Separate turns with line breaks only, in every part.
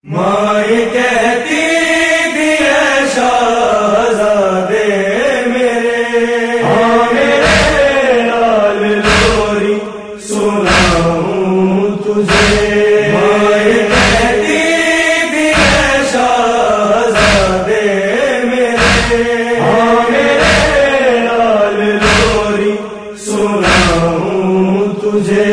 ماں کہتی تھی اے شہزادے میرے، ہاں میرے لال لوری سناؤں تجھے۔ ماں کہتی تھی اے شہزادے میرے، ہاں میرے لال لوری سناؤں تجھے۔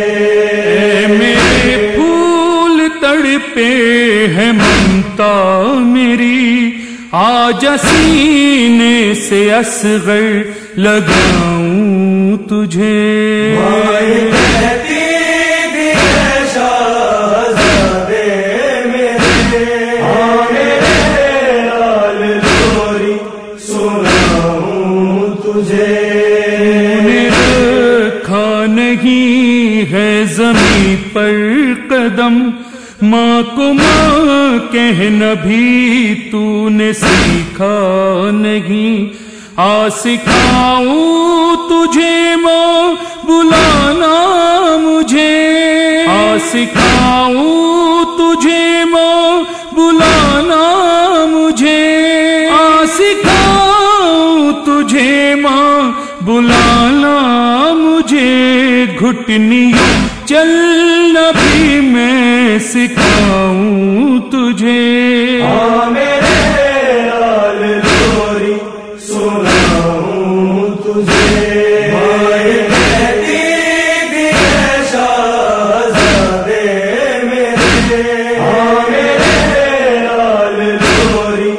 پہ ہے ممتا میری، آج سینے سے اصغر لگاؤں تجھے۔
کہتی تھی اے شہزادے میرے، ہاں میرے لال لوری سناؤں تجھے۔
نے رکھا نہیں ہے زمین پر قدم، ماں کو ماں کہنا بھی تو نے سیکھا نہیں۔ سکھاؤں تجھے ماں بلانا مجھے، سکھاؤں تجھے ماں بلانا مجھے، سکھاؤں تجھے ماں بلانا مجھے۔ گھٹنیوں چلنا بھی میں سکھاؤں تجھے۔
ہاں میرے لال لوری سناؤں تجھے۔ ماں کہتی تھی اے شہزادے میرے، ہاں میرے لال لوری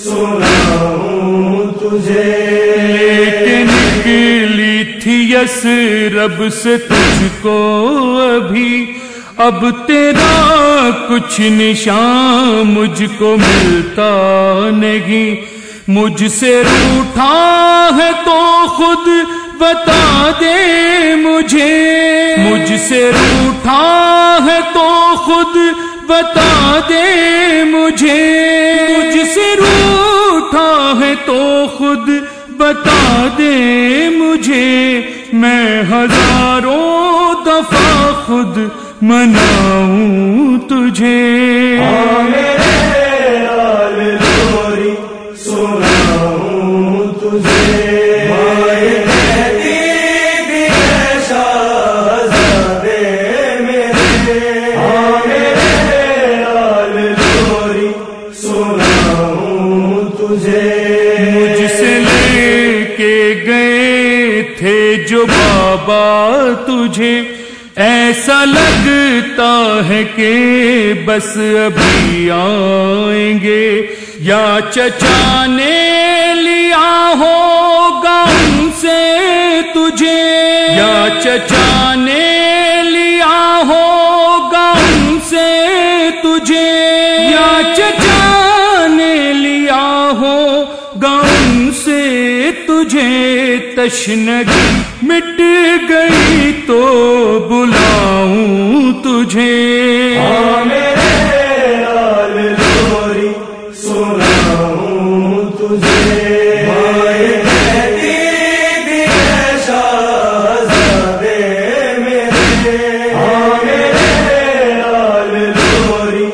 سناؤں تجھے۔
لیکن نکلی تھی یثرب سے تجھ کو ابھی، اب تیرا کچھ نشان مجھ کو ملتا نہیں۔ مجھ سے روٹھا ہے تو خود بتا دے مجھے، مجھ سے روٹھا ہے تو خود بتا دے مجھے، مجھ سے روٹھا ہے تو خود بتا دے مجھے۔ میں ہزاروں دفعہ خود مناؤں تجھے۔
ہاں میرے لال لوری سناؤں تجھے۔ ماں کہتی تھی اے شہزادے میرے، ہاں میرے لال لوری سناؤں تجھے۔
مجھ سے لے کے گئے تھے جو بابا تجھے، ایسا لگتا ہے کہ بس ابھی آئیں گے، یا چچا نے لیا ہوگا ان سے تجھے، یا چچا نے لیا ہوگا ان سے تجھے، یا چچا نے لیا ہوگا ان سے تجھے۔ تشنگی مٹ گئی تو بلاؤں تجھے۔
ہاں میرے لال لوری سناؤں تجھے۔ ماں کہتی تھی اے شہزادے میرے، ہاں میرے لال لوری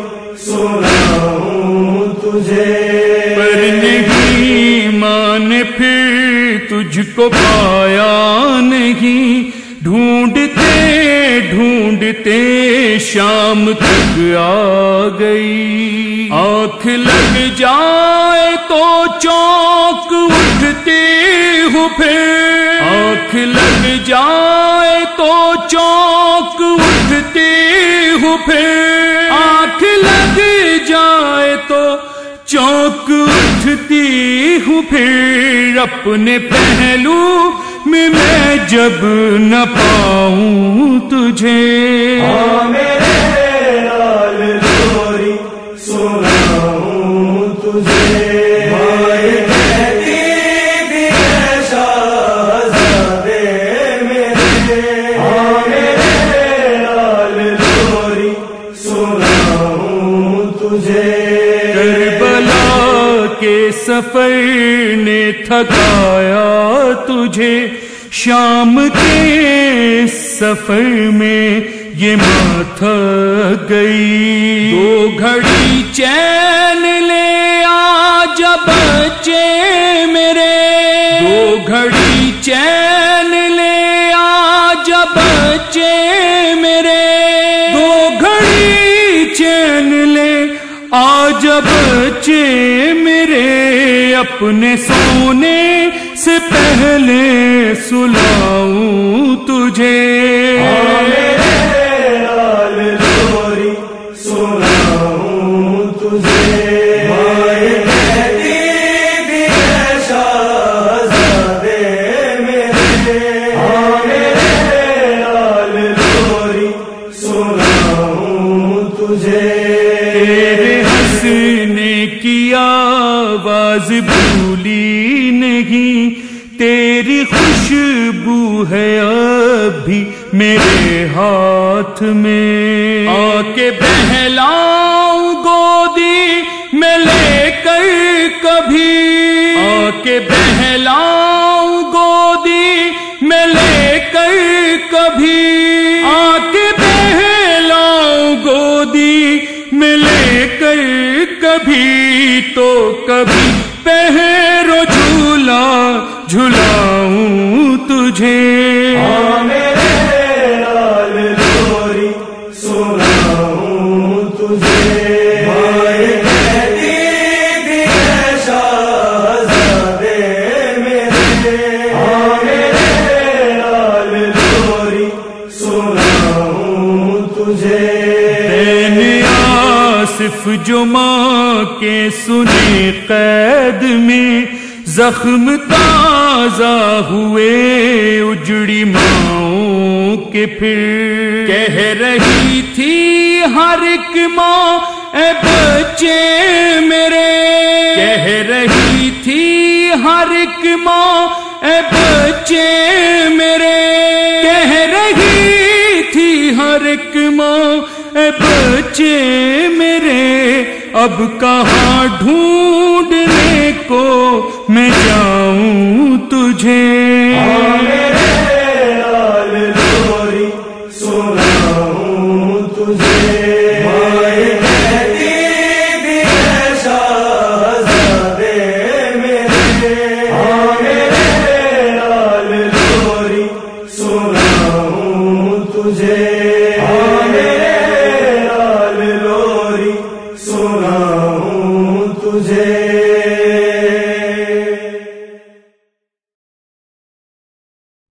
سناؤں تجھے۔
پر نہیں ماں نے پھر تجھ کو پایا نہیں، ڈھونڈتے ڈھونڈتے شام تک آ گئی۔ آنکھ لگ جائے تو چونک اٹھتے ہوں پھر، آنکھ لگ جائے تو چونک اٹھتے ہوں پھر، آنکھ لگ جائے تو چونک اٹھتی ہوں پھر۔ اپنے پہلو میں جب نہ پاؤں تجھے۔
ہاں میرے لال لوری سناؤں تجھے۔ ماں کہتی تھی اے شہزادے میرے، ہاں میرے لال لوری سناؤں تجھے۔
کربلا کے سفر نے تھکایا تجھے، شام کے سفر میں یہ ماں تھک گئی۔ دو گھڑی چین لے آج بچے میرے، دو گھڑی چین لے آج بچے میرے، دو گھڑی چین لے آج بچے میرے، اپنے سونے سے پہلے سلاؤں تجھے، تیرے ہنسنے کی آواز بھولی نہیں، تیری خوشبو ہے اب بھی میرے ہاتھ میں، آ کے بہلاؤں گودی میں لے کر کبھی، آ کے بہلاؤں گودی میں لے کر کبھی، آ کے بہلاؤں گودی میں لے کر کبھی، تو کبھی پہرو جھولا جھلاؤں تجھے،
میرے لال لوری سناؤں تجھے،
آصف جو ماں کے سنے قید میں، زخم تازہ ہوئے اجڑی ماؤں کے، پھر کہہ رہی تھی ہر ایک ماں اے بچے میرے، کہہ رہی تھی ہر ایک ماں اے بچے میرے، کہہ رہی تھی ہر ایک ماں اے بچے میرے، اب کہاں ڈھونڈنے کو میں جاؤں تجھے،
میرے لال لوری سناؤں تجھے، میرے لال لوری سناؤں تجھے۔